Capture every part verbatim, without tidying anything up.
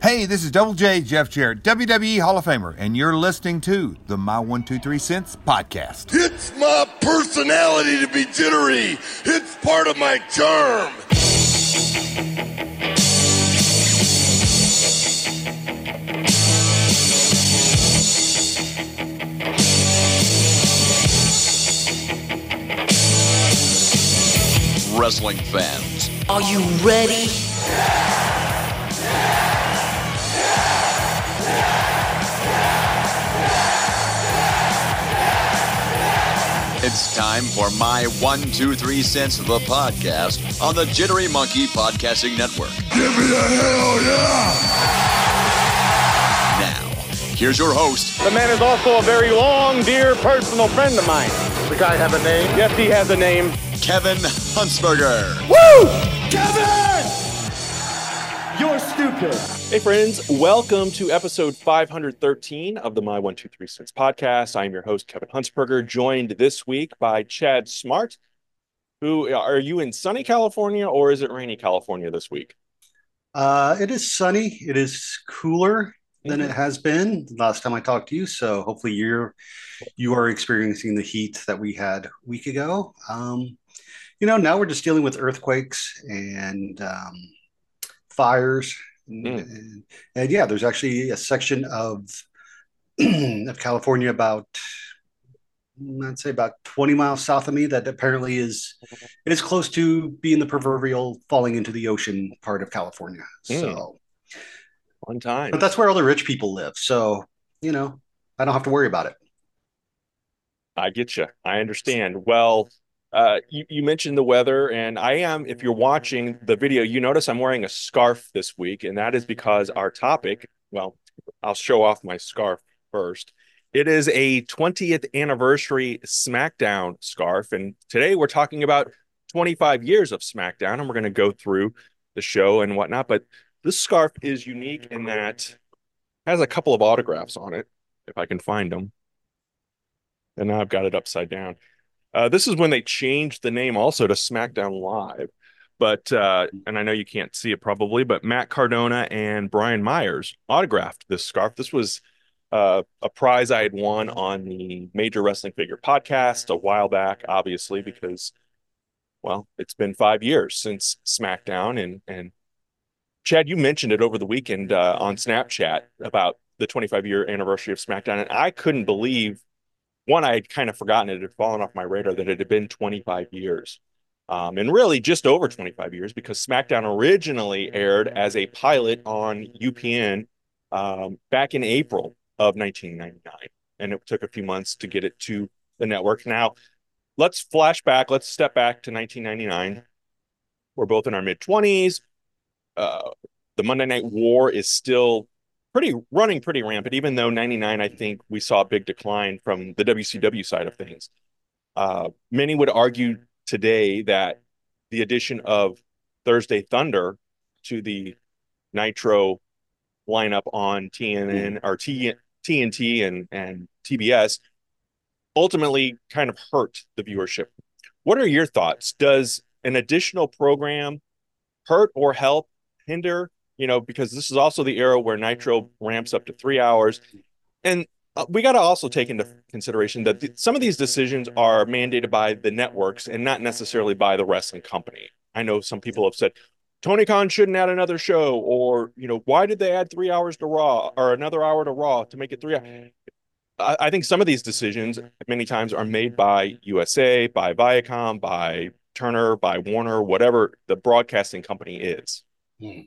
Hey, this is Double J, Jeff Jarrett, W W E Hall of Famer, and you're listening to the My one two three Cents podcast. It's my personality to be jittery. It's part of my charm. Wrestling fans, are you ready? It's time for My one two three Cents, the podcast on the Jittery Monkey Podcasting Network. Give me a hell yeah! Now, here's your host. The man is also a very long, dear personal friend of mine. The guy have a name? Yes, he has a name. Kevin Huntsberger. Woo! Kevin! You're stupid. Hey, friends. Welcome to episode five hundred thirteen of the My one two three Cents podcast. I am your host, Kevin Huntsberger, joined this week by Chad Smart. Who, are you in sunny California or is it rainy California this week? Uh, it is sunny. It is cooler than Mm-hmm. it has been last time I talked to you. So hopefully you're you are experiencing the heat that we had a week ago. Um, you know, now we're just dealing with earthquakes and um, fires. Mm. And, and yeah, there's actually a section of of California about I'd say about twenty miles south of me that apparently is it is close to being the proverbial falling into the ocean part of California. Mm. So One time. but that's where all the rich people live. So, you know, I don't have to worry about it. I get you. I understand. Well, uh, you, you mentioned the weather, and I am, if you're watching the video, you notice I'm wearing a scarf this week, and that is because our topic, well, I'll show off my scarf first. It is a twentieth anniversary SmackDown scarf, and today we're talking about twenty-five years of SmackDown, and we're going to go through the show and whatnot, but this scarf is unique in that it has a couple of autographs on it, if I can find them. And now I've got it upside down. Uh, this is when they changed the name also to SmackDown Live. But, uh, and I know you can't see it probably, but Matt Cardona and Brian Myers autographed this scarf. This was uh, a prize I had won on the Major Wrestling Figure podcast a while back, obviously, because, well, it's been five years since SmackDown. And, and Chad, you mentioned it over the weekend uh, on Snapchat about the twenty-five year anniversary of SmackDown. And I couldn't believe One, I had kind of forgotten it had fallen off my radar that it had been twenty-five years. Um, and really just over twenty-five years because SmackDown originally aired as a pilot on U P N um, back in April of nineteen ninety-nine. And it took a few months to get it to the network. Now, let's flash back. Let's step back to nineteen ninety-nine. We're both in our mid-twenties. Uh, the Monday Night War is still pretty running pretty rampant, even though ninety-nine, I think we saw a big decline from the W C W side of things. Uh, many would argue today that the addition of Thursday Thunder to the Nitro lineup on T N N or T- TNT and, and T B S ultimately kind of hurt the viewership. What are your thoughts? Does an additional program hurt or help, hinder? You know, because this is also the era where Nitro ramps up to three hours. And uh, we got to also take into consideration that th- some of these decisions are mandated by the networks and not necessarily by the wrestling company. I know some people have said, Tony Khan shouldn't add another show, or, you know, why did they add three hours to Raw or another hour to Raw to make it three hours? I, I think some of these decisions many times are made by U S A, by Viacom, by Turner, by Warner, whatever the broadcasting company is. Hmm.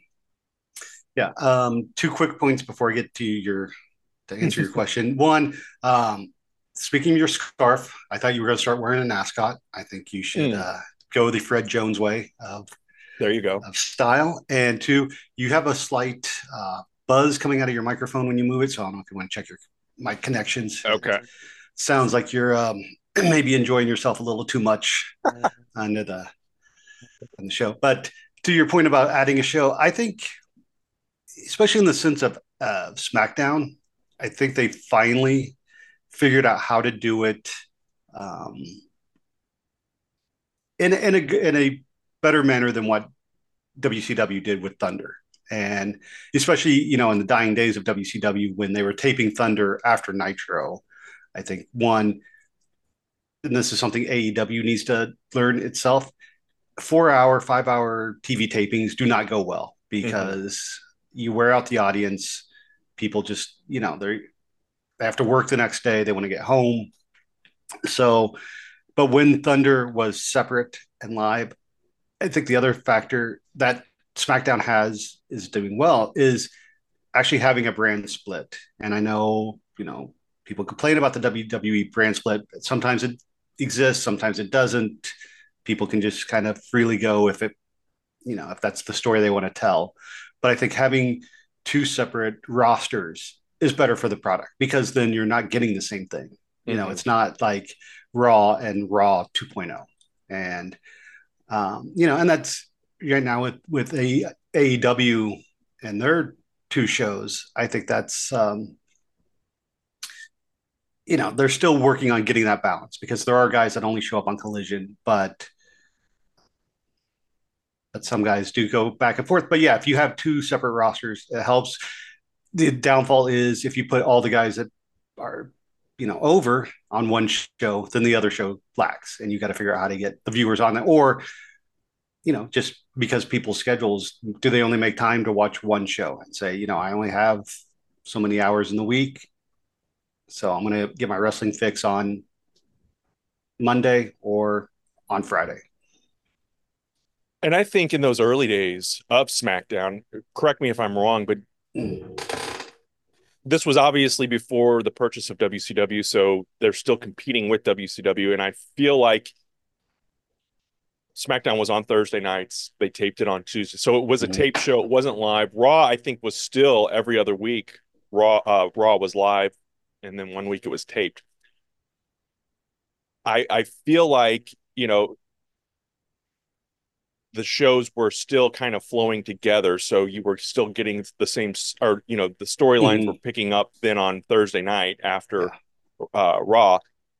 Yeah. Um, two quick points before I get to your to answer your question. One, um, speaking of your scarf, I thought you were going to start wearing a mascot. I think you should Mm. uh, go the Fred Jones way of, There you go. of style. And two, you have a slight uh, buzz coming out of your microphone when you move it. So I don't know if you want to check your mic connections. Okay. Sounds like you're um, maybe enjoying yourself a little too much under the on the show. But to your point about adding a show, I think, especially in the sense of uh, SmackDown, I think they finally figured out how to do it um, in, in, a, in a better manner than what W C W did with Thunder. And especially, you know, in the dying days of W C W when they were taping Thunder after Nitro, I think one, and this is something A E W needs to learn itself, four hour, five hour T V tapings do not go well because mm-hmm. you wear out the audience. People just, you know, they they have to work the next day. They want to get home. So, but when Thunder was separate and live, I think the other factor that SmackDown has is doing well is actually having a brand split. And I know, you know, people complain about the W W E brand split. Sometimes it exists, sometimes it doesn't. People can just kind of freely go if it, you know, if that's the story they want to tell. But I think having two separate rosters is better for the product because then you're not getting the same thing. You know, mm-hmm. It's not like Raw and Raw two point oh. And, um, you know, and that's right now with, with a, A E W and their two shows. I think that's, um, you know, they're still working on getting that balance because there are guys that only show up on Collision, but but some guys do go back and forth. But yeah, if you have two separate rosters, it helps. The downfall is if you put all the guys that are, you know, over on one show, then the other show lacks, and you got to figure out how to get the viewers on that. Or, you know, just because people's schedules, do they only make time to watch one show and say, you know, I only have so many hours in the week, so I'm going to get my wrestling fix on Monday or on Friday. And I think in those early days of SmackDown, correct me if I'm wrong, but mm. this was obviously before the purchase of W C W, so they're still competing with W C W. And I feel like SmackDown was on Thursday nights. They taped it on Tuesday. So it was a mm-hmm. tape show. It wasn't live. Raw, I think, was still every other week. Raw, uh, Raw was live, and then one week it was taped. I I feel like, you know, the shows were still kind of flowing together. So you were still getting the same, or, you know, the storylines mm-hmm. were picking up then on Thursday night after yeah. uh, Raw.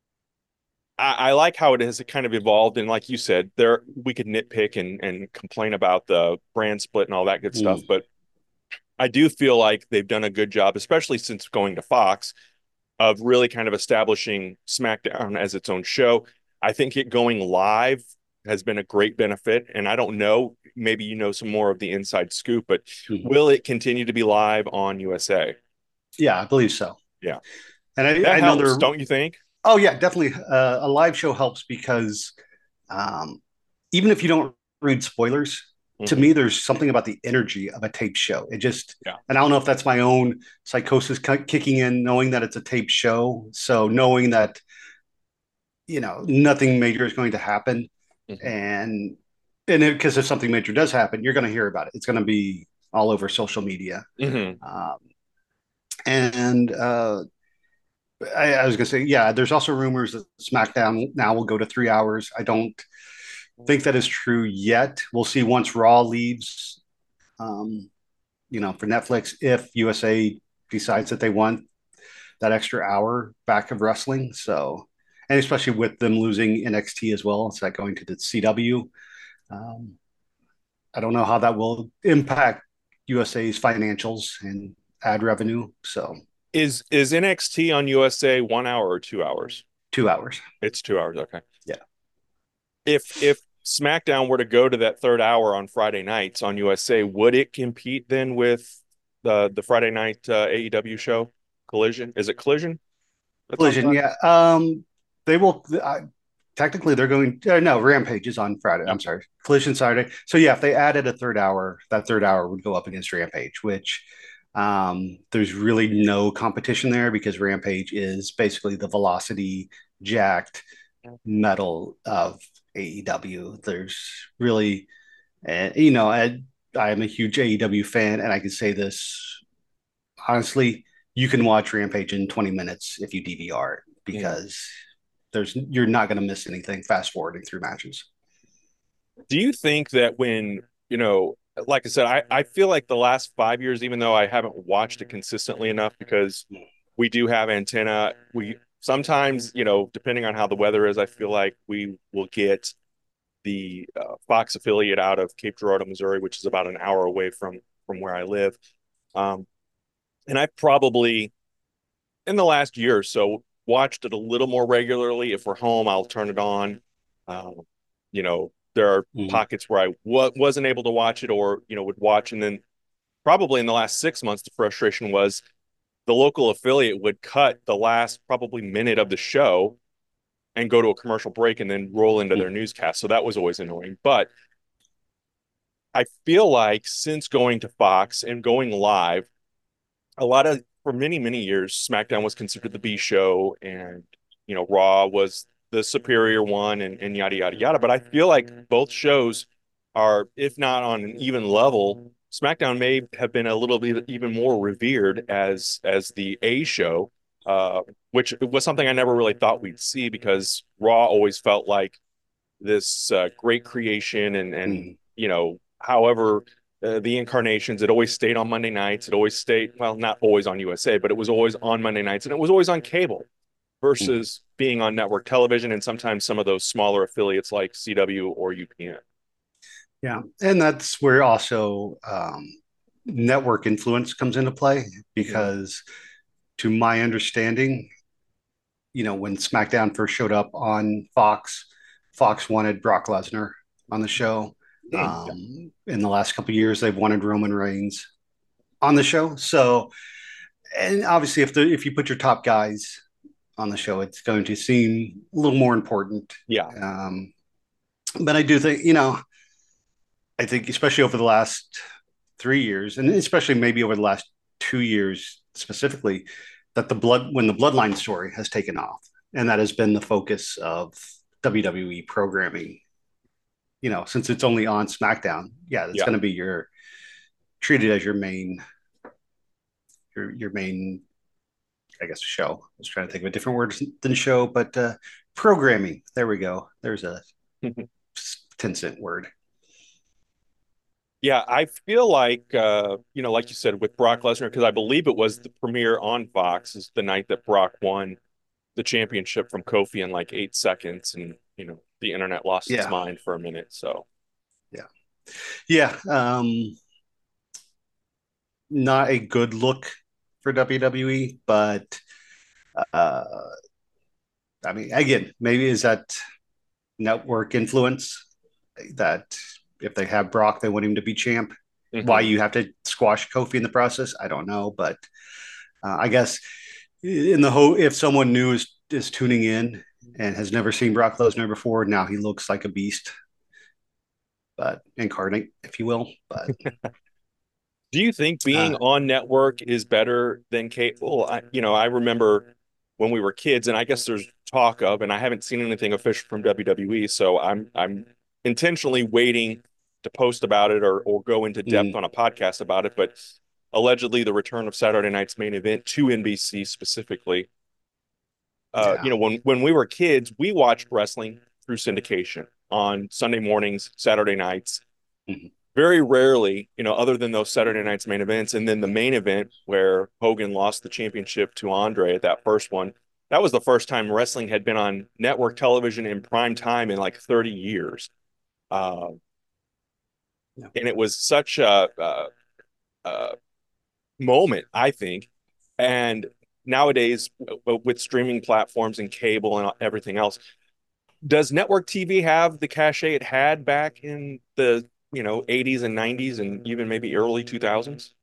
I, I like how it has kind of evolved. And like you said, there, we could nitpick and, and complain about the brand split and all that good stuff. Mm. But I do feel like they've done a good job, especially since going to Fox, of really kind of establishing SmackDown as its own show. I think it going live has been a great benefit. And I don't know, maybe you know some more of the inside scoop, but mm-hmm. will it continue to be live on U S A? Yeah, I believe so. Yeah. And I, that I helps, know there, don't you think? Oh yeah, definitely. Uh, a live show helps because um, even if you don't read spoilers, mm-hmm. to me, there's something about the energy of a tape show. It just, yeah. and I don't know if that's my own psychosis c- kicking in, knowing that it's a tape show. So knowing that, you know, nothing major is going to happen. Mm-hmm. And and because if something major does happen, you're going to hear about it. It's going to be all over social media. Mm-hmm. Um, and uh, I, I was going to say, yeah, there's also rumors that SmackDown now will go to three hours. I don't think that is true yet. We'll see once Raw leaves, um, you know, for Netflix, if U S A decides that they want that extra hour back of wrestling. So, and especially with them losing N X T as well, it's like going to the C W. Um, I don't know how that will impact U S A's financials and ad revenue. So, is is N X T on U S A one hour or two hours? Two hours. It's two hours. Okay. Yeah. If if SmackDown were to go to that third hour on Friday nights on U S A, would it compete then with the the Friday night uh, A E W show Collision? Is it Collision? That's Collision, yeah. Um, they will. Uh, technically, they're going. Uh, no, Rampage is on Friday. I'm sorry, Collision Saturday. So yeah, if they added a third hour, that third hour would go up against Rampage, which um, there's really no competition there because Rampage is basically the velocity jacked metal of A E W. There's really, uh, you know, I, I'm a huge A E W fan, and I can say this honestly: you can watch Rampage in twenty minutes if you D V R it because. Yeah. There's you're not going to miss anything fast forwarding through matches. Do you think that when, you know, like I said, I, I feel like the last five years, even though I haven't watched it consistently enough because we do have antenna, we sometimes, you know, depending on how the weather is, I feel like we will get the uh, Fox affiliate out of Cape Girardeau, Missouri, which is about an hour away from from where I live. Um, and I probably in the last year or so watched it a little more regularly. If we're home, I'll turn it on. Um, you know, there are Mhm. pockets where I w- wasn't able to watch it, or you know, would watch, and then probably in the last six months, the frustration was the local affiliate would cut the last probably minute of the show and go to a commercial break and then roll into their Mhm. newscast. So that was always annoying. But I feel like since going to Fox and going live, a lot of for many many years SmackDown was considered the B show, and you know Raw was the superior one, and, and yada yada yada. But I feel like both shows are, if not on an even level, SmackDown may have been a little bit even more revered as as the A show, uh, which was something I never really thought we'd see, because Raw always felt like this uh, great creation, and and Mhm. you know however uh, the incarnations, it always stayed on Monday nights. It always stayed, well, not always on U S A, but it was always on Monday nights, and it was always on cable Mhm. versus being on network television, and sometimes some of those smaller affiliates like C W or U P N. Yeah, and that's where also um, network influence comes into play Mhm. because, to my understanding, you know, when SmackDown first showed up on Fox, Fox wanted Brock Lesnar on the show. Mm, yeah. Um, in the last couple of years, they've wanted Roman Reigns on the show. So, and obviously, if the if you put your top guys on the show, it's going to seem a little more important. Yeah. Um, but I do think, you know, I think especially over the last three years, and especially maybe over the last two years specifically, that the blood when the Bloodline story has taken off, and that has been the focus of W W E programming. You know, since it's only on SmackDown, yeah, it's Yeah. going to be your treated as your main your your main, I guess, show. I was trying to think of a different word than show, but uh, programming. There we go. There's a ten cent word. Yeah, I feel like uh, you know, like you said, with Brock Lesnar, because I believe it was the premiere on Fox is the night that Brock won the championship from Kofi in like eight seconds, and you know, the internet lost its Yeah, mind for a minute. So yeah, yeah. Um, not a good look for W W E, but uh, I mean, again, maybe is that network influence that if they have Brock, they want him to be champ. Why mhm. you have to squash Kofi in the process, I don't know, but uh, I guess in the whole, if someone new is is tuning in and has never seen Brock Lesnar before, now he looks like a beast, but incarnate, if you will. But Do you think being uh, on network is better than cable? I, you know, I remember when we were kids, and I guess there's talk of, and I haven't seen anything official from W W E, so I'm I'm intentionally waiting to post about it, or or go into depth mm, on a podcast about it. But allegedly, the return of Saturday Night's Main Event to N B C specifically. Uh, you yeah, know, when when we were kids, we watched wrestling through syndication on Sunday mornings, Saturday nights. mm, Very rarely, you know, other than those Saturday night's main events, and then the main event where Hogan lost the championship to Andre at that first one. That was the first time wrestling had been on network television in prime time in like thirty years. Uh, yeah, and it was such a, a, a moment, I think. And nowadays, with streaming platforms and cable and everything else, does network T V have the cachet it had back in the, you know, eighties and nineties and even maybe early two thousands?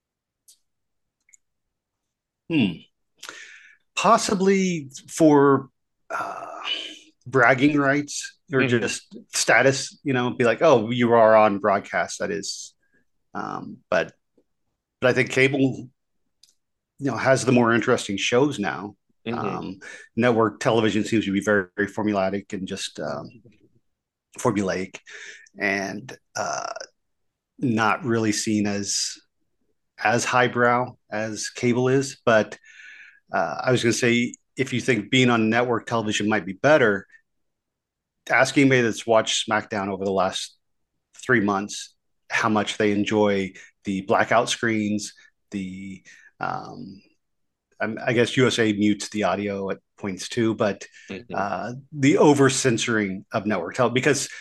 hmm. Possibly for uh, bragging rights or Mm-hmm. just status, you know, be like, oh, you are on broadcast. That is, um, but but I think cable, you know, has the more interesting shows now. Mm-hmm. Um, network television seems to be very, very formulaic and just um, formulaic, and uh, not really seen as as highbrow as cable is. But uh, I was going to say, if you think being on network television might be better, ask anybody that's watched SmackDown over the last three months how much they enjoy the blackout screens, the um, I guess U S A mutes the audio at points too, but Mm-hmm. uh, the over censoring of network television, because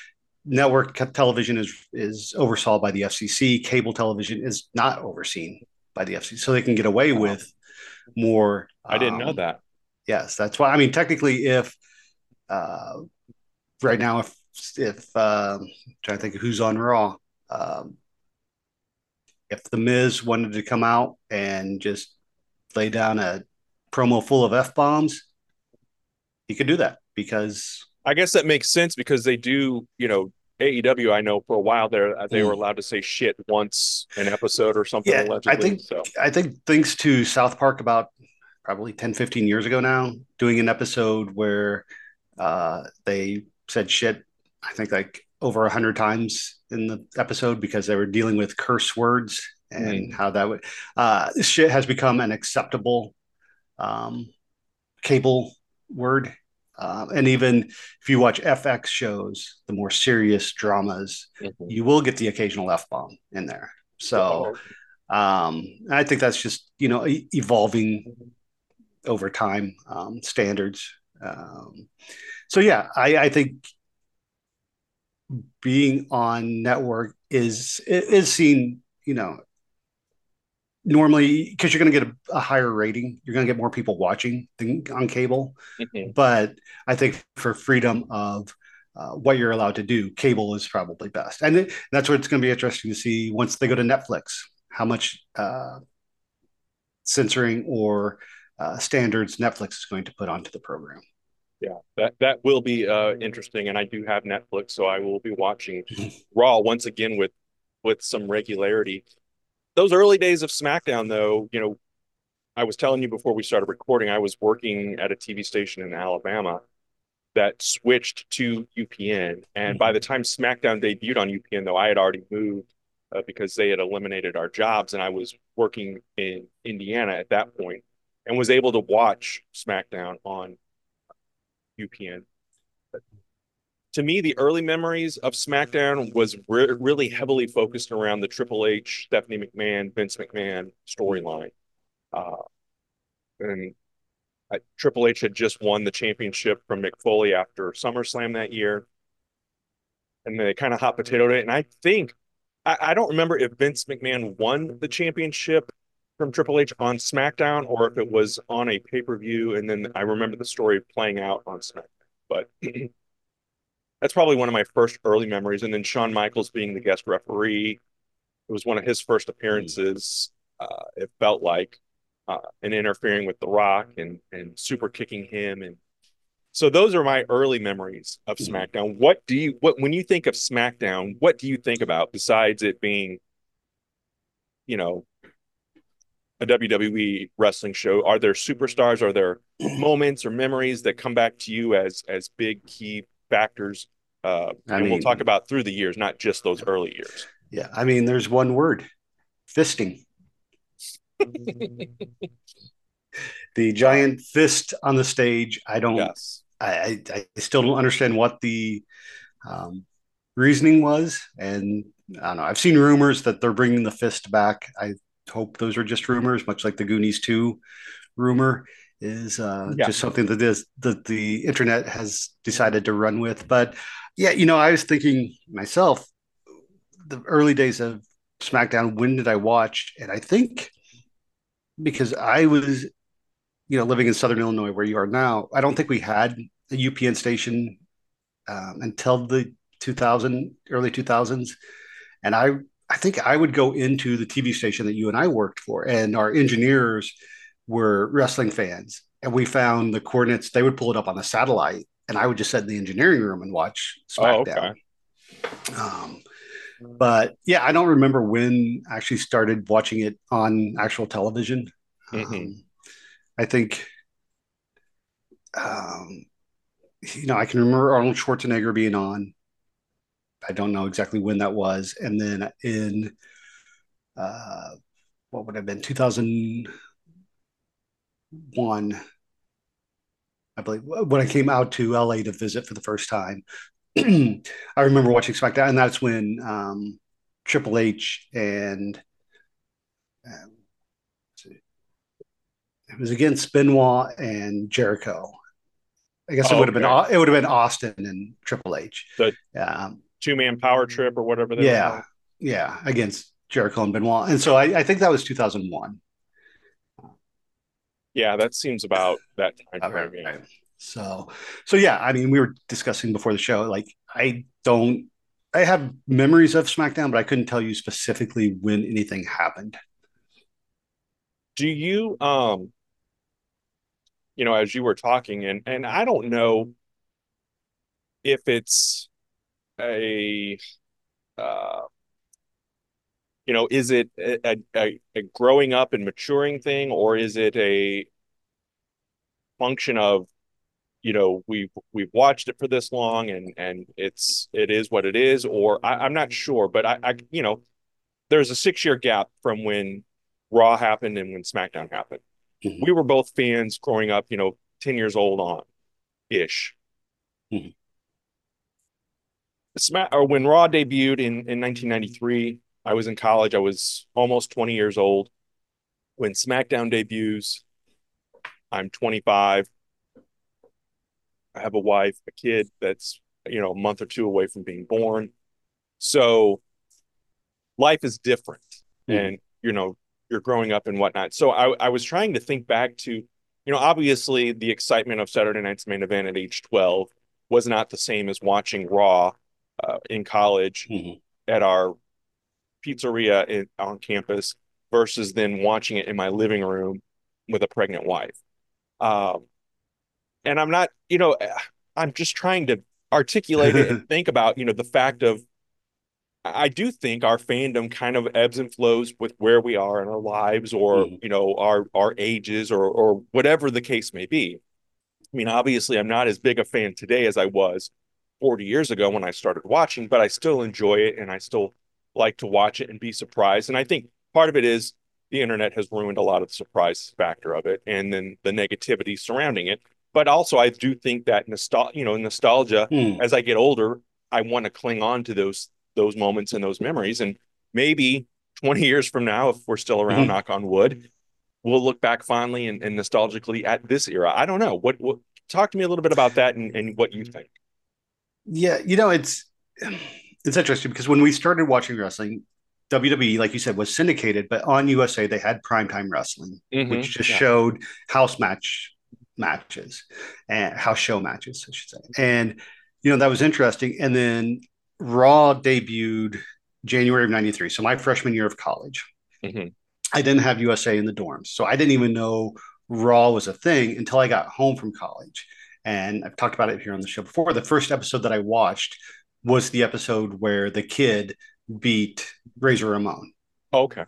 network television is is oversaw by the F C C. Cable television is not overseen by the F C C, so they can get away wow. with more. I didn't um, know that. Yes, that's why. I mean, technically, if uh, right now, if if um, I'm trying to think of who's on Raw, um, if the Miz wanted to come out and just lay down a promo full of F bombs, he could do that because I guess that makes sense because they do, you know, A E W. I know for a while there they mm. were allowed to say shit once an episode or something. Yeah, allegedly, I think so. I think thanks to South Park about probably ten, fifteen years ago now, doing an episode where uh, they said shit, I think like over a hundred times in the episode because they were dealing with curse words and mm. how that would uh, this shit has become an acceptable um, cable word. Um, and even if you watch F X shows, the more serious dramas, mm-hmm. you will get the occasional F-bomb in there. So um, I think that's just, you know, e- evolving over time um, standards. Um, so, yeah, I, I think being on network is is seen, you know, normally because you're going to get a, a higher rating, you're going to get more people watching than on cable. Mm-hmm. But I think for freedom of uh, what you're allowed to do, cable is probably best. And it, that's what it's going to be interesting to see once they go to Netflix, how much uh, censoring or uh, standards Netflix is going to put onto the program. Yeah, that, that will be uh, interesting. And I do have Netflix, so I will be watching Raw once again with, with some regularity. Those early days of SmackDown, though, you know, I was telling you before we started recording, I was working at a T V station in Alabama that switched to U P N. And mm-hmm. by the time SmackDown debuted on U P N, though, I had already moved uh, because they had eliminated our jobs. And I was working in Indiana at that point and was able to watch SmackDown on U P N. To me, the early memories of SmackDown was re- really heavily focused around the Triple H, Stephanie McMahon, Vince McMahon storyline. Uh, and uh, Triple H had just won the championship from Mick Foley after SummerSlam that year. And they kind of hot potatoed it. And I think, I, I don't remember if Vince McMahon won the championship from Triple H on SmackDown or if it was on a pay-per-view. And then I remember the story playing out on SmackDown. But that's probably one of my first early memories. And then Shawn Michaels being the guest referee. It was one of his first appearances. Uh, it felt like uh, and interfering with The Rock and and super kicking him. And so those are my early memories of SmackDown. What do you, what, when you think of SmackDown, what do you think about besides it being, you know, a W W E wrestling show? Are there superstars? Are there moments or memories that come back to you as, as big key factors? Uh, I and mean, we'll talk about through the years, not just those early years. Yeah. I mean, there's one word, fisting. The giant fist on the stage. I don't, yes. I, I, I still don't understand what the um, reasoning was. And I don't know. I've seen rumors that they're bringing the fist back. I hope those are just rumors, much like the Goonies two rumor is uh, yeah. just something that is that the internet has decided to run with. But yeah, you know, I was thinking myself, the early days of SmackDown, when did I watch? And I think because I was, you know, living in Southern Illinois where you are now, I don't think we had a U P N station um, until the two thousand, early two thousands. And I, I think I would go into the T V station that you and I worked for, and our engineers were wrestling fans. And we found the coordinates, they would pull it up on the satellite, and I would just sit in the engineering room and watch SmackDown. Oh, okay. Um, but yeah, I don't remember when I actually started watching it on actual television. Mm-hmm. Um, I think, um, you know, I can remember Arnold Schwarzenegger being on. I don't know exactly when that was. And then in, uh, what would have been two thousand one, I believe, when I came out to L A to visit for the first time. I remember watching SmackDown, and that's when um, Triple H and um, it was against Benoit and Jericho. I guess oh, it would have okay. been it would have been Austin and Triple H. The, um, two man power trip or whatever they yeah, were. Yeah, against Jericho and Benoit. And so I, I think that was two thousand one. Yeah, that seems about that time Okay, frame. Yeah. right. So, so yeah, I mean, we were discussing before the show, like, I don't, I have memories of SmackDown, but I couldn't tell you specifically when anything happened. Do you, um, you know, as you were talking, and and I don't know if it's a, uh, you know, is it a, a, a growing up and maturing thing, or is it a function of, you know, we've we've watched it for this long and and it's it is what it is, or I, I'm not sure, but I, I you know, there's a six year gap from when Raw happened and when SmackDown happened. Mhm. We were both fans growing up, you know, ten years old on ish. Mhm. Smack or when Raw debuted in in nineteen ninety-three, I was in college. I was almost twenty years old. When SmackDown debuts, I'm twenty-five. I have a wife, a kid that's, you know, a month or two away from being born. So life is different, Mhm. and, you know, you're growing up and whatnot. So I, I was trying to think back to, you know, obviously the excitement of Saturday Night's Main Event at age twelve was not the same as watching Raw uh, in college Mhm. at our pizzeria in, on campus versus then watching it in my living room with a pregnant wife. Um, and I'm not, you know, I'm just trying to articulate it and think about, you know, the fact of, I do think our fandom kind of ebbs and flows with where we are in our lives, or, Mhm. you know, our our ages, or or whatever the case may be. I mean, obviously, I'm not as big a fan today as I was forty years ago when I started watching, but I still enjoy it and I still like to watch it and be surprised. And I think part of it is the internet has ruined a lot of the surprise factor of it, and then the negativity surrounding it. But also, I do think that nostalgia, you know, nostalgia, Mhm. as I get older, I want to cling on to those those moments and those memories. And maybe twenty years from now, if we're still around, Mhm. knock on wood, we'll look back fondly and, and nostalgically at this era. I don't know. What, what talk to me a little bit about that, and, and what you think. Yeah, you know, it's it's interesting because when we started watching wrestling, W W E, like you said, was syndicated, but on U S A they had primetime wrestling, Mm-hmm. which just Yeah. showed house match matches and house show matches, I should say. And you know, that was interesting. And then Raw debuted January of ninety-three. So my freshman year of college. Mm-hmm. I didn't have U S A in the dorms. So I didn't even know Raw was a thing until I got home from college. And I've talked about it here on the show before. The first episode that I watched was the episode where the kid beat Razor Ramon. Okay.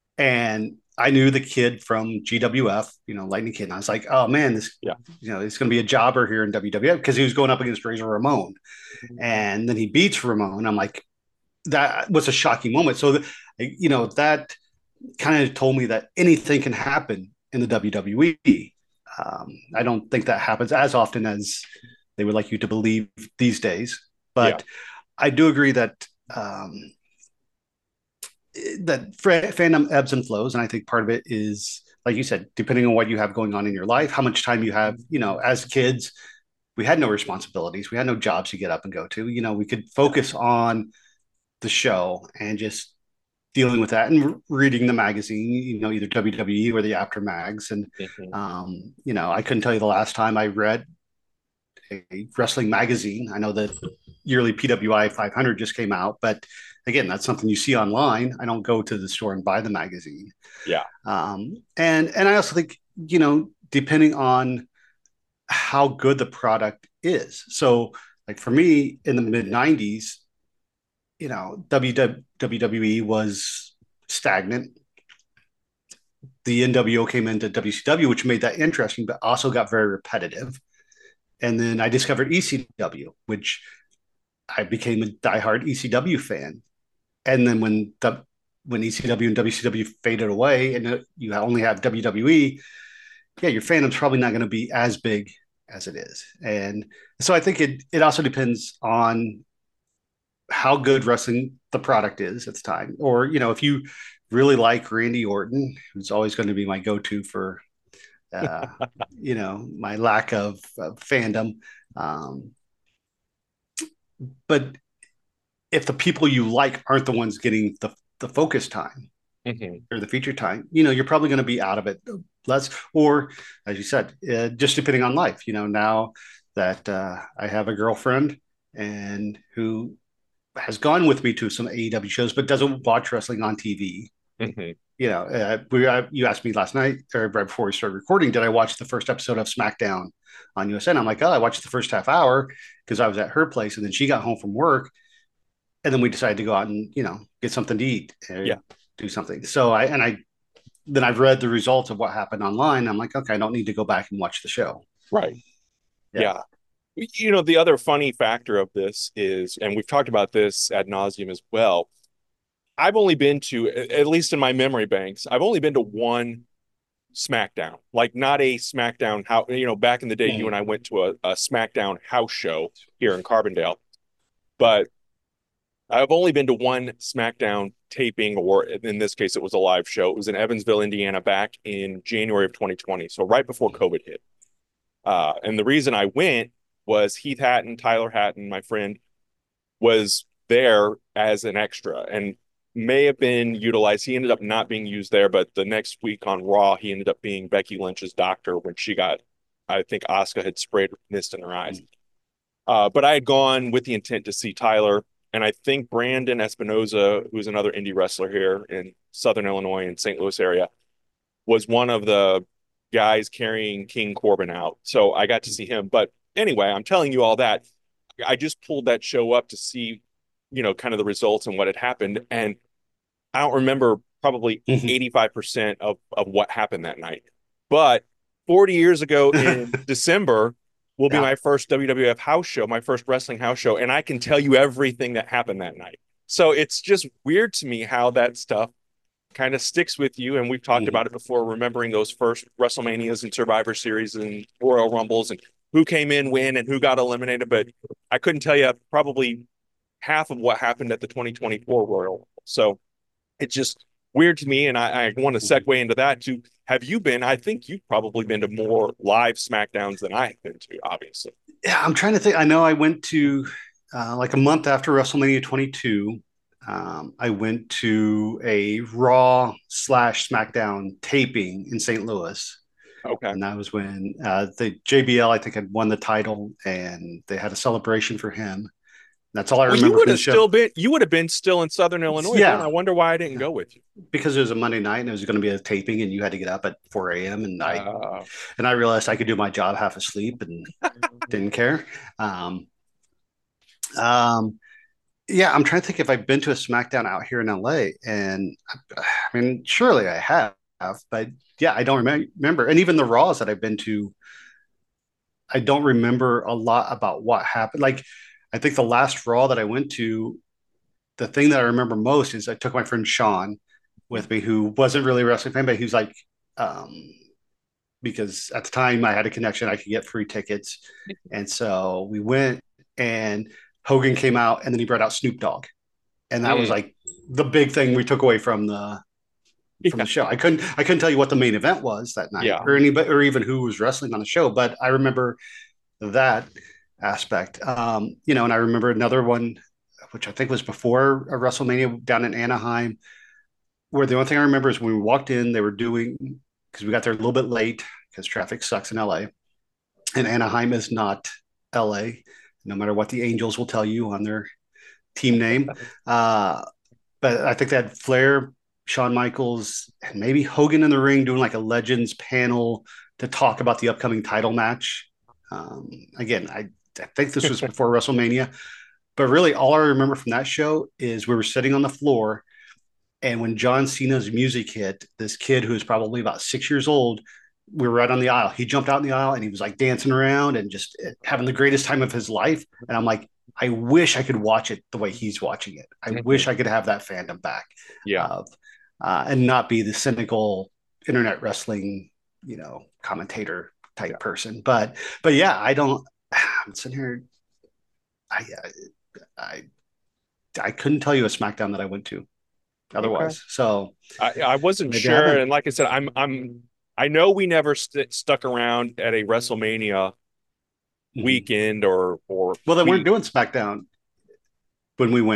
And I knew the kid from G W F, you know, Lightning Kid. And I was like, oh man, this, Yeah. you know, it's going to be a jobber here in W W F because he was going up against Razor Ramon. And then he beats Ramon. I'm like, that was a shocking moment. So, the, you know, that kind of told me that anything can happen in the W W E. Um, I don't think that happens as often as they would like you to believe these days, Yeah. but I do agree that um, that fandom ebbs and flows, and I think part of it is, like you said, depending on what you have going on in your life, how much time you have. You know, as kids, we had no responsibilities, we had no jobs to get up and go to. You know, we could focus on the show and just dealing with that and reading the magazine, you know, either W W E or the After Mags. And, Mm-hmm. um, you know, I couldn't tell you the last time I read a wrestling magazine. I know that yearly P W I five hundred just came out, but again, that's something you see online. I don't go to the store and buy the magazine. Yeah. Um, and, and I also think, you know, depending on how good the product is. So like for me in the mid nineties, you know, W W E was stagnant. The N W O came into W C W, which made that interesting, but also got very repetitive. And then I discovered E C W, which I became a diehard E C W fan. And then when the, when E C W and W C W faded away, and you only have W W E, yeah, your fandom's probably not going to be as big as it is. And so I think it it also depends on how good wrestling the product is at the time. Or, you know, if you really like Randy Orton, who's always going to be my go-to for, uh, you know, my lack of, of fandom. Um, but if the people you like aren't the ones getting the the focus time Mm-hmm. or the feature time, you know, you're probably going to be out of it less. Or, as you said, uh, just depending on life. You know, now that uh, I have a girlfriend and who has gone with me to some A E W shows, but doesn't watch wrestling on T V. Mm-hmm. You know, uh, we uh, you asked me last night or right before we started recording, did I watch the first episode of SmackDown on U S N? I'm like, oh, I watched the first half hour because I was at her place, and then she got home from work, and then we decided to go out and you know get something to eat, Yeah, do something. So I and I then I've read the results of what happened online. I'm like, okay, I don't need to go back and watch the show. right. Yeah. Yeah. You know, the other funny factor of this is, and we've talked about this ad nauseum as well. I've only been to, at least in my memory banks, I've only been to one SmackDown, like not a SmackDown. How, you know, back in the day, Mm. you and I went to a, a SmackDown house show here in Carbondale, but I've only been to one SmackDown taping, or in this case, it was a live show. It was in Evansville, Indiana, back in January of twenty twenty, so right before COVID hit. Uh, and the reason I went was Heath Hatton, Tyler Hatton, my friend, was there as an extra and may have been utilized. He ended up not being used there, but the next week on Raw, he ended up being Becky Lynch's doctor when she got, I think Asuka had sprayed mist in her eyes. Uh, but I had gone with the intent to see Tyler, and I think Brandon Espinoza, who's another indie wrestler here in Southern Illinois and Saint Louis area, was one of the guys carrying King Corbin out. So I got to see him. But anyway, I'm telling you all that. I just pulled that show up to see, you know, kind of the results and what had happened. And I don't remember probably Mhm. eighty-five percent of, of what happened that night. But forty years ago in December will be Yeah. my first W W F house show, my first wrestling house show. And I can tell you everything that happened that night. So it's just weird to me how that stuff kind of sticks with you. And we've talked Mhm. about it before, remembering those first WrestleManias and Survivor Series and Royal Rumbles and who came in when and who got eliminated. But I couldn't tell you probably half of what happened at the twenty twenty-four Royal. So it's just weird to me. And I, I want to segue into that too. Have you been? I think you've probably been to more live SmackDowns than I have been to, obviously. Yeah, I'm trying to think. I know I went to uh, like a month after WrestleMania twenty-two. Um, I went to a Raw slash SmackDown taping in Saint Louis. Okay. And that was when uh, the J B L, I think, had won the title, and they had a celebration for him. That's all I Well, you remember would from the have show. still been, you would have been still in Southern Illinois. Yeah. Then. I wonder why I didn't Yeah. go with you. Because it was a Monday night and it was going to be a taping, and you had to get up at four a.m. and I Uh, and I realized I could do my job half asleep and didn't care. Um, um, yeah, I'm trying to think if I've been to a SmackDown out here in L A, and I mean, surely I have, but yeah, I don't remem- remember. And even the Raws that I've been to, I don't remember a lot about what happened. Like, I think the last Raw that I went to, the thing that I remember most is I took my friend Sean with me, who wasn't really a wrestling fan, but he was like, um, because at the time I had a connection, I could get free tickets. And so we went, and Hogan came out, and then he brought out Snoop Dogg. And that Mm. was like the big thing we took away from the from Yeah. the show. I couldn't I couldn't tell you what the main event was that night, Yeah. or anybody, or even who was wrestling on the show, but I remember that aspect. Um, you know, and I remember another one, which I think was before a WrestleMania down in Anaheim, where the only thing I remember is when we walked in, they were doing, because we got there a little bit late because traffic sucks in L A, and Anaheim is not L A, no matter what the Angels will tell you on their team name. Uh, but I think they had Flair, Shawn Michaels, and maybe Hogan in the ring doing like a Legends panel to talk about the upcoming title match. Um, again, I, I think this was before WrestleMania, but really all I remember from that show is we were sitting on the floor, and when John Cena's music hit, this kid who was probably about six years old, we were right on the aisle. He jumped out in the aisle and he was like dancing around and just having the greatest time of his life. And I'm like, I wish I could watch it the way he's watching it. I Mhm. wish I could have that fandom back. Yeah. Uh, uh, and not be the cynical internet wrestling, you know, commentator type Yeah. person. But, but yeah, I don't, I'm sitting here. I, I, I couldn't tell you a SmackDown that I went to otherwise. So I, I wasn't Maybe I sure. haven't. And like I said, I'm, I'm, I know we never st- stuck around at a WrestleMania mhm. weekend or, or Well, they week. weren't doing SmackDown when we went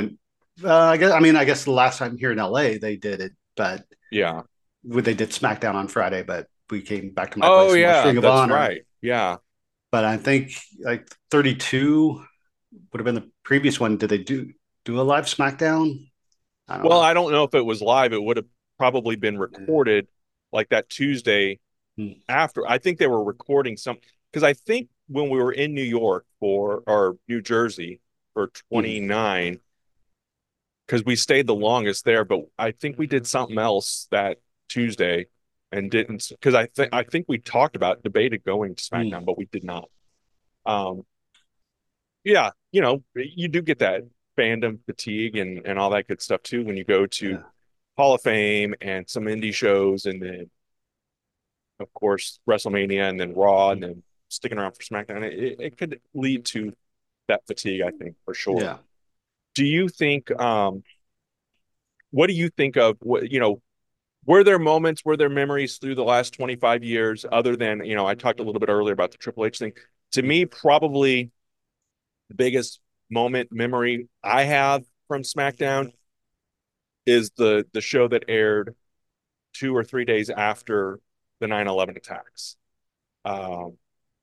Uh, I guess. I mean, I guess the last time here in L A they did it, but Yeah. they did SmackDown on Friday, but we came back to my Oh place and watched yeah, Ring of that's Honor. right. Yeah. But I think like thirty-two would have been the previous one. Did they do do a live SmackDown? I don't Well, know. I don't know if it was live. It would have probably been recorded like that Tuesday Hmm. after. I think they were recording some because I think when we were in New York for or New Jersey for twenty-nine, because we stayed the longest there, but I think we did something else that Tuesday and didn't because I think I think we talked about debated going to Hmm. SmackDown, but we did not. Um, yeah, you know, you do get that fandom fatigue and and all that good stuff too when you go to Yeah. Hall of Fame and some indie shows, and then of course WrestleMania, and then Raw, and then sticking around for SmackDown. It, it could lead to that fatigue, I think, for sure. Yeah. Do you think? Um, what do you think of what you know? Were there moments, were there memories through the last twenty-five years, other than you know? I talked a little bit earlier about the Triple H thing. To me, probably the biggest moment memory I have from SmackDown is the the show that aired two or three days after the nine eleven attacks. Um,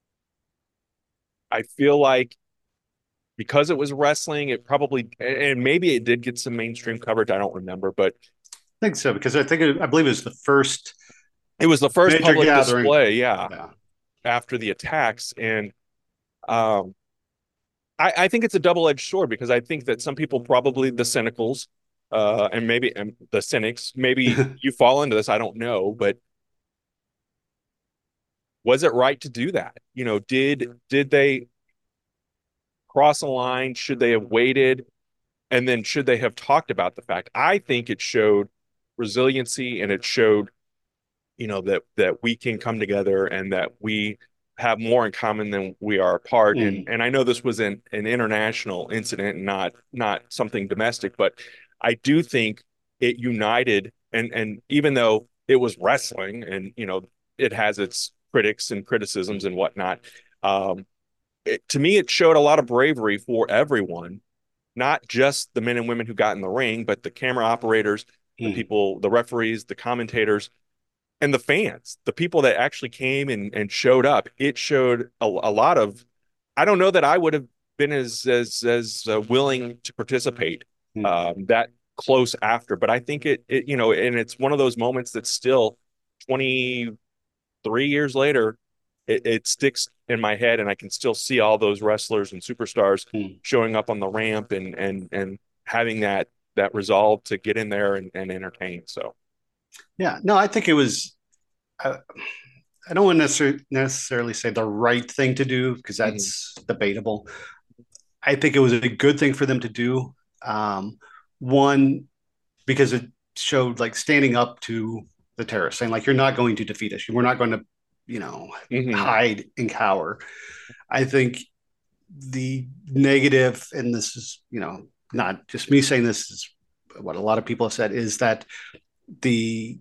I feel like because it was wrestling, it probably, and maybe it did get some mainstream coverage. I don't remember, but I think so because I think it, I believe it was the first it was the first major public gathering. display, yeah, Yeah. after the attacks. And um, I, I think it's a double-edged sword because I think that some people, probably the cynicals, uh, and maybe and the cynics, maybe you fall into this, I don't know, but was it right to do that? You know, did did they cross a line? Should they have waited? And then should they have talked about the fact? I think it showed resiliency, and it showed, you know, that that we can come together and that we have more in common than we are apart. And Mm. and I know this was an, an international incident, not not something domestic, but I do think it united. And and even though it was wrestling, and you know, it has its critics and criticisms and whatnot, um, it, to me, it showed a lot of bravery for everyone, not just the men and women who got in the ring, but the camera operators, the Mm. people, the referees, the commentators, and the fans, the people that actually came and, and showed up. It showed a, a lot of, I don't know that I would have been as as as uh, willing to participate Mm. um, that close after, but I think it, it, you know, and it's one of those moments that still twenty-three years later, it, it sticks in my head, and I can still see all those wrestlers and superstars Mm. showing up on the ramp and and and having that that resolve to get in there and, and entertain. So Yeah. No, I think it was. I, I don't want to necessarily, necessarily say the right thing to do because that's debatable. I think it was a good thing for them to do. Um, one, because it showed like standing up to the terrorists, saying like, "You're not going to defeat us. We're not going to, you know, mhm. hide and cower." I think the negative, and this is, you know, not just me saying this, is what a lot of people have said, is that the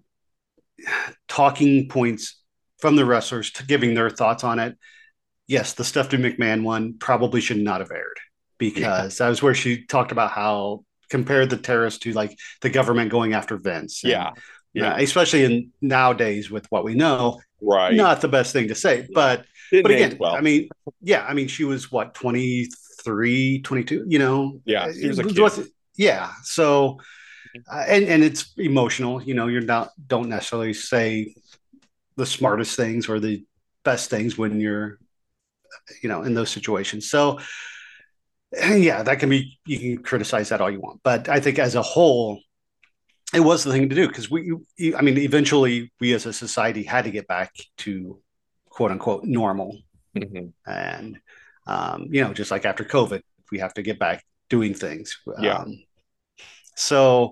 talking points from the wrestlers to giving their thoughts on it. Yes, the Stephanie McMahon one probably should not have aired because that was where she talked about how compared the terrorists to like the government going after Vince. And, Yeah. Yeah. uh, especially in nowadays with what we know, Right. not the best thing to say. But Didn't but age again, well. I mean, yeah, I mean, she was what, twenty-three, twenty-two, you know? Yeah, she was a It kid. was- yeah. So uh, and and it's emotional, you know, you're not don't necessarily say the smartest things or the best things when you're, you know, in those situations. So yeah, that can be, you can criticize that all you want, but I think as a whole it was the thing to do because we, I mean, eventually we as a society had to get back to quote unquote normal. Mhm. And um, you know, just like after COVID, we have to get back doing things. Yeah. Um, so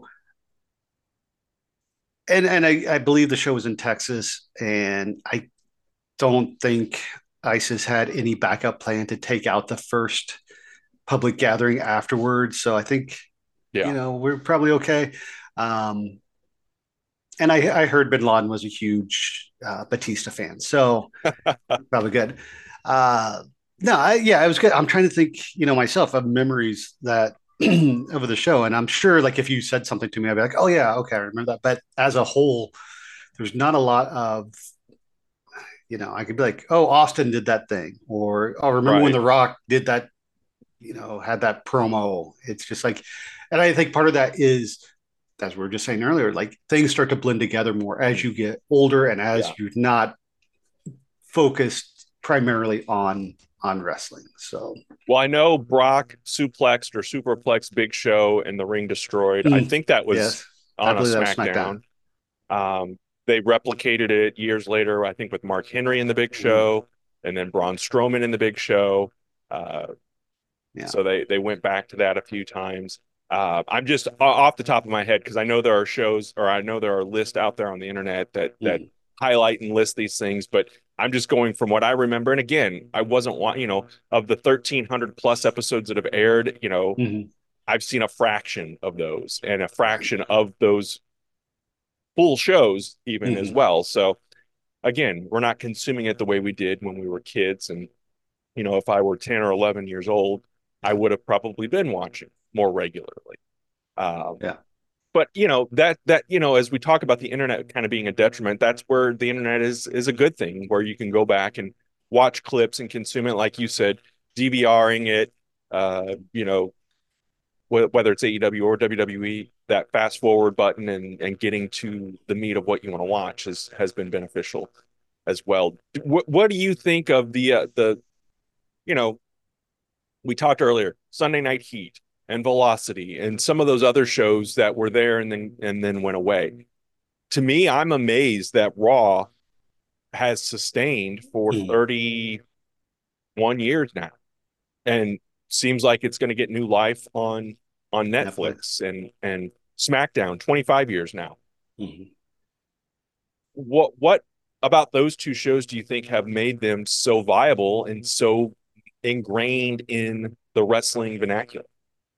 and and I, I believe the show was in Texas, and I don't think ISIS had any backup plan to take out the first public gathering afterwards. So I think, Yeah. you know, we're probably okay. Um, and I, I heard Bin Laden was a huge uh, Batista fan, so probably good. Uh, no, I, yeah, it was good. I'm trying to think, you know, myself of memories that of the show. And I'm sure, like, if you said something to me, I'd be like, oh, yeah, okay, I remember that. But as a whole, there's not a lot of, you know, I could be like, oh, Austin did that thing. Or, oh, remember when Right. The Rock did that, you know, had that promo. It's just like, and I think part of that is, as we were just saying earlier, like things start to blend together more as you get older and as Yeah. you're not focused primarily on on wrestling. So, Well, I know Brock suplexed or superplexed Big Show and the ring destroyed. I mm, think that was yes, I on a believe that was SmackDown. SmackDown. Um, they replicated it years later, I think, with Mark Henry in the Big Mhm. Show, and then Braun Strowman in the Big Show. Uh, Yeah. so they they went back to that a few times. Uh, I'm just off the top of my head because I know there are shows, or I know there are lists out there on the internet that that Mm. highlight and list these things, but I'm just going from what I remember. And again, I wasn't wa- you know, of the thirteen hundred plus episodes that have aired, you know, Mhm. I've seen a fraction of those and a fraction of those full shows even as Mhm. well. So again, we're not consuming it the way we did when we were kids. And, you know, if I were ten or eleven years old, I would have probably been watching more regularly. Um, Yeah. but you know that that you know as we talk about the internet kind of being a detriment, that's where the internet is is a good thing, where you can go back and watch clips and consume it, like you said, DVRing it, uh you know wh- whether it's A E W or W W E, that fast forward button and and getting to the meat of what you want to watch has has been beneficial as well. What, what do you think of the uh, the you know we talked earlier, Sunday Night Heat and Velocity and some of those other shows that were there and then and then went away. To me, I'm amazed that Raw has sustained for Mhm. thirty-one years now and seems like it's going to get new life on on Netflix. Netflix, and and SmackDown twenty-five years now. Mhm. What what about those two shows do you think have made them so viable and so ingrained in the wrestling vernacular?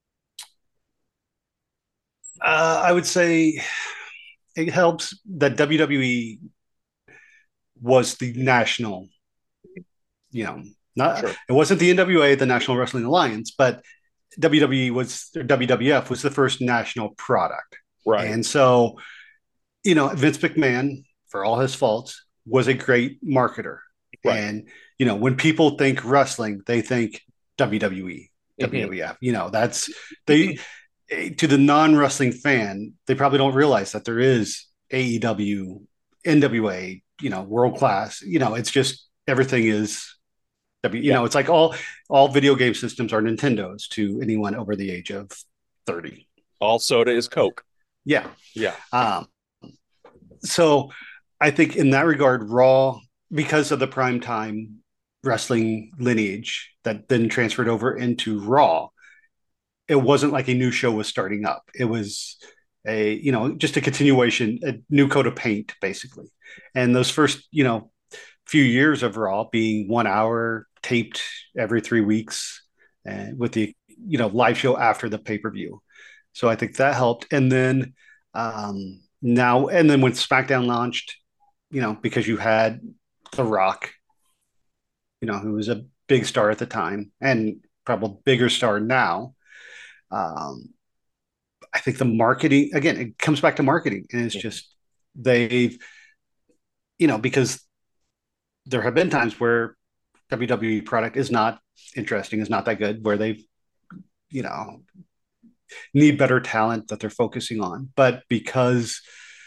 Uh, I would say it helps that W W E was the national, you know, not Sure. it wasn't the N W A, the National Wrestling Alliance, but W W E was or W W F was the first national product. Right. And so, you know, Vince McMahon, for all his faults, was a great marketer. Right. And, you know, when people think wrestling, they think W W E, Mhm. W W F. You know, that's they to the non-wrestling fan, they probably don't realize that there is A E W, N W A, you know, world class. You know, it's just everything is W. You Yeah. know, it's like all all video game systems are Nintendos to anyone over the age of thirty. All soda is Coke. Yeah. Yeah. Um, so I think in that regard, Raw, because of the primetime wrestling lineage that then transferred over into Raw, it wasn't like a new show was starting up. It was a, you know, just a continuation, a new coat of paint, basically. And those first, you know, few years of Raw being one hour taped every three weeks and with the, you know, live show after the pay per view. So I think that helped. And then um, now, and then when SmackDown launched, you know, because you had The Rock, you know, who was a big star at the time and probably a bigger star now. Um, I think the marketing, again, it comes back to marketing. And it's just, they've, you know, because there have been times where W W E product is not interesting, is not that good, where they've, you know, need better talent that they're focusing on. But because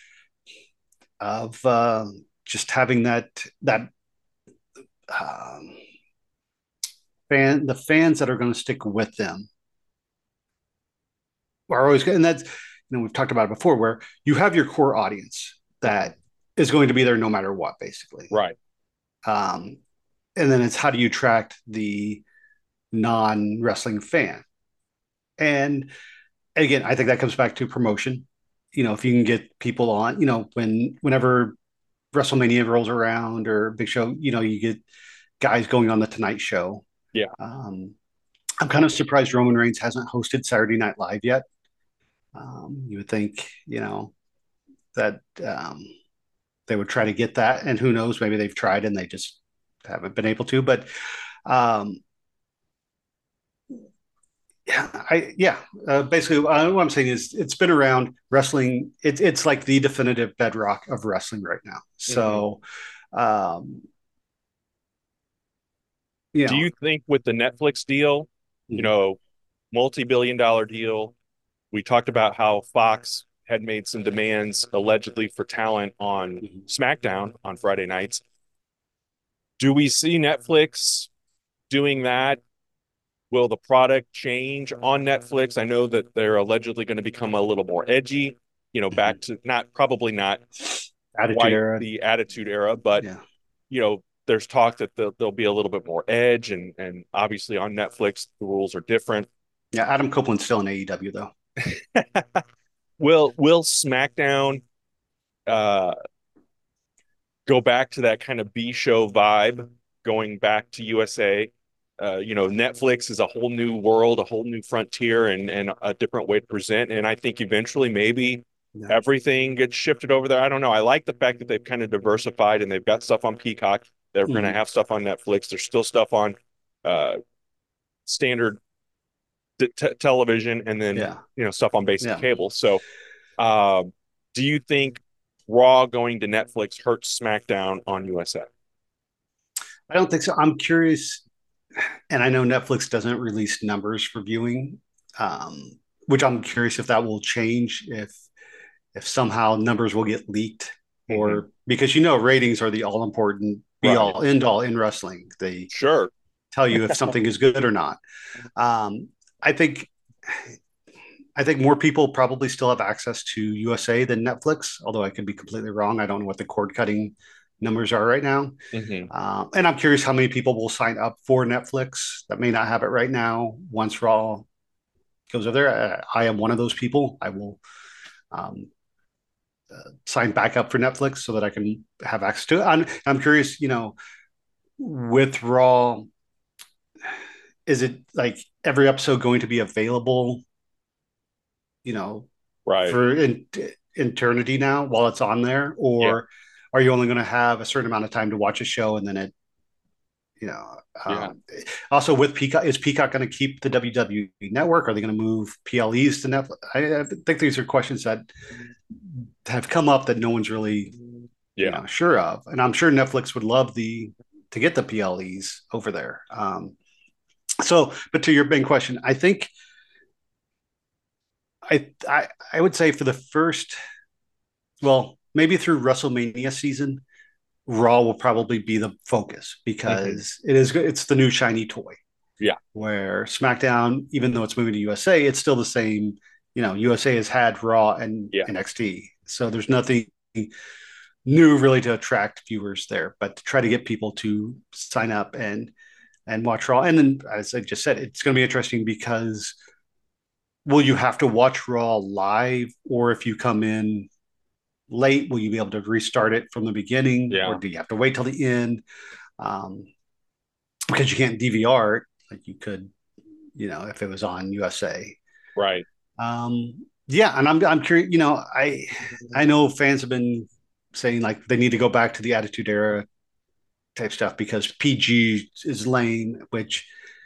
of uh, just having that, that, um, fan, the fans that are going to stick with them are always good. And that's, you know, we've talked about it before, where you have your core audience that is going to be there no matter what, basically. Right. Um, and then it's how do you attract the non wrestling fan? And again, I think that comes back to promotion. You know, if you can get people on, you know, when whenever WrestleMania rolls around or Big Show, you know, you get guys going on the Tonight Show. Yeah. Um, I'm kind of surprised Roman Reigns hasn't hosted Saturday Night Live yet. Um, you would think, you know, that um, they would try to get that, and who knows, maybe they've tried and they just haven't been able to. But um, Yeah, I yeah. Uh, basically, uh, what I'm saying is, it's been around wrestling. It's it's like the definitive bedrock of wrestling right now. Mhm. So, um, you Do know, you think with the Netflix deal, you mhm, know, multi-billion dollar deal, we talked about how Fox had made some demands allegedly for talent on mhm. SmackDown on Friday nights. Do we see Netflix doing that? Will the product change on Netflix? I know that they're allegedly going to become a little more edgy, you know, back to not probably not Attitude quite Era. the Attitude Era, but Yeah, you know, there's talk that there'll, there'll be a little bit more edge, and and obviously on Netflix the rules are different. yeah. Adam Copeland's still in A E W though. will will SmackDown uh, go back to that kind of B show vibe, going back to U S A? Uh, you know, Netflix is a whole new world, a whole new frontier, and and a different way to present. And I think eventually maybe Yeah. everything gets shifted over there. I don't know. I like the fact that they've kind of diversified and they've got stuff on Peacock. They're going to Mhm. have stuff on Netflix. There's still stuff on uh, standard t- television, and then Yeah, you know stuff on basic yeah. cable. So, um, do you think Raw going to Netflix hurts SmackDown on U S A? I don't think so. I'm curious, and I know Netflix doesn't release numbers for viewing, um, which I'm curious if that will change if if somehow numbers will get leaked, Mm-hmm. or because you know ratings are the all important be Right. all end all in wrestling. They Sure. tell you if something is good or not. Um, I think I think more people probably still have access to U S A than Netflix, although I could be completely wrong. I don't know what the cord cutting numbers are right now. Mm-hmm. Uh, and I'm curious how many people will sign up for Netflix that may not have it right now once Raw goes over there. I, I am one of those people. I will um, uh, sign back up for Netflix so that I can have access to it. I'm, I'm curious, you know, with Raw, is it like every episode going to be available, you know, Right. for in, eternity now while it's on there? Yeah. Or are you only going to have a certain amount of time to watch a show and then it, you know, Yeah. um, also with Peacock, is Peacock going to keep the W W E network? Are they going to move P L Es to Netflix? I, I think these are questions that have come up that no one's really, you Yeah. know, sure of. And I'm sure Netflix would love the to get the P L Es over there. Um, so, but to your main question, I think I, I I would say for the first, well, maybe through WrestleMania season, Raw will probably be the focus Mm-hmm. because it is it's the new shiny toy. Yeah. Where SmackDown, even though it's moving to U S A, it's still the same. You know, U S A has had Raw and Yeah. N X T, so there's nothing new really to attract viewers there. But to try to get people to sign up and and watch Raw, and then as I just said, it's going to be interesting because will you have to watch Raw live, or if you come in late, will you be able to restart it from the beginning, or Yeah. do you have to wait till the end? Um, because you can't D V R it like you could, you know, if it was on U S A. Right. Um, yeah, and I'm I'm curious. You know, I I know fans have been saying like they need to go back to the Attitude Era type stuff because P G is lame, which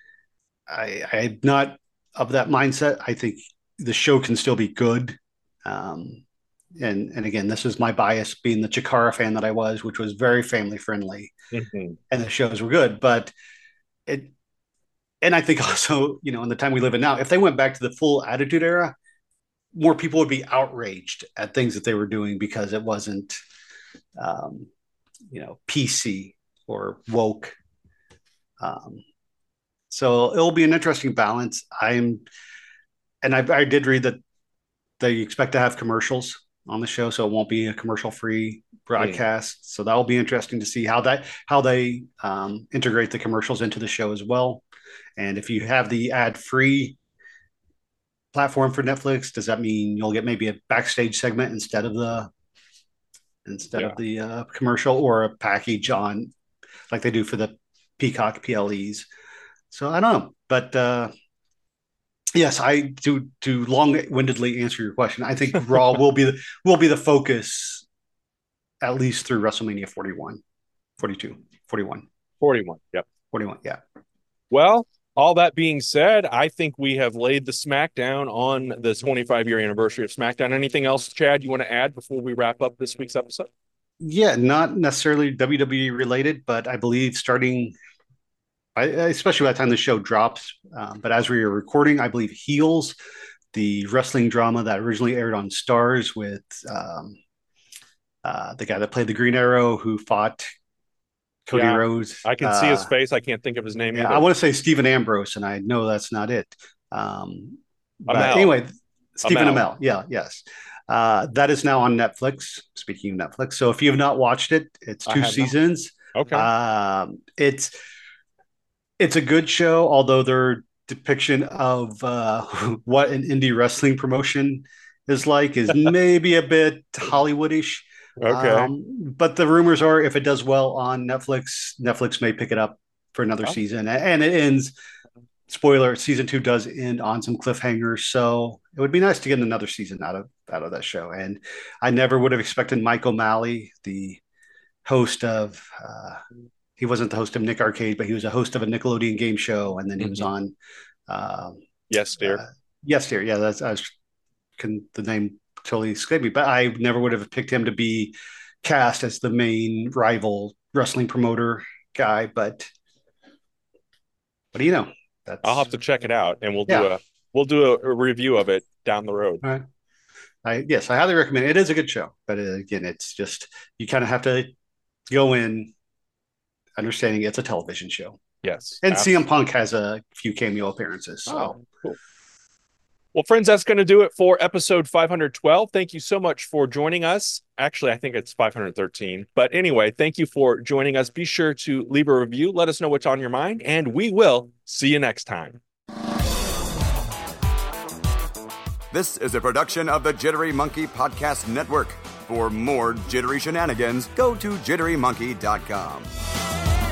I I'm not of that mindset. I think the show can still be good. Um, and and again, this is my bias being the Chikara fan that I was, which was very family friendly, Mm-hmm. and the shows were good. But it, and I think also, you know, in the time we live in now, if they went back to the full Attitude Era, more people would be outraged at things that they were doing because it wasn't, um, you know, P C or woke. Um, so it'll be an interesting balance. I'm, and I, I did read that they expect to have commercials on the show, so it won't be a commercial-free Mm. broadcast. So that will be interesting to see how that how they um, integrate the commercials into the show as well. And if you have the ad-free platform for Netflix, does that mean you'll get maybe a backstage segment instead of the instead Yeah. of the uh, commercial, or a package on like they do for the Peacock P L Es? So I don't know, but uh, yes, I to to long-windedly answer your question. I think Raw will be the, will be the focus at least through WrestleMania forty-one, forty-two, forty-one, forty-one. Yep. forty-one. Yeah. Well, all that being said, I think we have laid the smackdown on the twenty-five year anniversary of SmackDown. Anything else, Chad, you want to add before we wrap up this week's episode? Yeah, not necessarily W W E related, but I believe starting, I, especially by the time the show drops, um, but as we are recording, I believe Heels, the wrestling drama that originally aired on Stars with um, uh, the guy that played the Green Arrow who fought Cody Yeah, Rhodes. I can see his Uh, face. I can't think of his name yeah, either. I want to say Stephen Ambrose, and I know that's not it. Um, but Amell. anyway, Stephen Amell. Amell. Yeah, yes. Uh, that is now on Netflix. Speaking of Netflix, so if you have not watched it, it's I two have not. seasons. Okay. Um, it's it's a good show, although their depiction of uh, what an indie wrestling promotion is like is maybe a bit Hollywoodish. Okay. Um, but the rumors are if it does well on Netflix, Netflix may pick it up for another Oh. season. And it ends, spoiler, season two does end on some cliffhangers. So it would be nice to get another season out of out of that show. And I never would have expected Mike O'Malley, the host of uh, he wasn't the host of Nick Arcade, but he was a host of a Nickelodeon game show, and then he was Mhm. on um, Yes, dear. uh, Yes, dear. Yeah, that's I was, can the name totally escape me, but I never would have picked him to be cast as the main rival wrestling promoter guy. But what do you know? That's I'll have to check it out, and we'll do Yeah. a we'll do a, a review of it down the road. all right. I yes, I highly recommend it. It is a good show, but uh, again, it's just you kind of have to go in understanding it's a television show. Yes. And abs- C M Punk has a few cameo appearances. So Oh, cool. Well, friends, that's going to do it for episode five hundred twelve. Thank you so much for joining us. Actually, I think it's five hundred thirteen. But anyway, thank you for joining us. Be sure to leave a review. Let us know what's on your mind, and we will see you next time. This is a production of the Jittery Monkey Podcast Network. For more jittery shenanigans, go to jittery monkey dot com.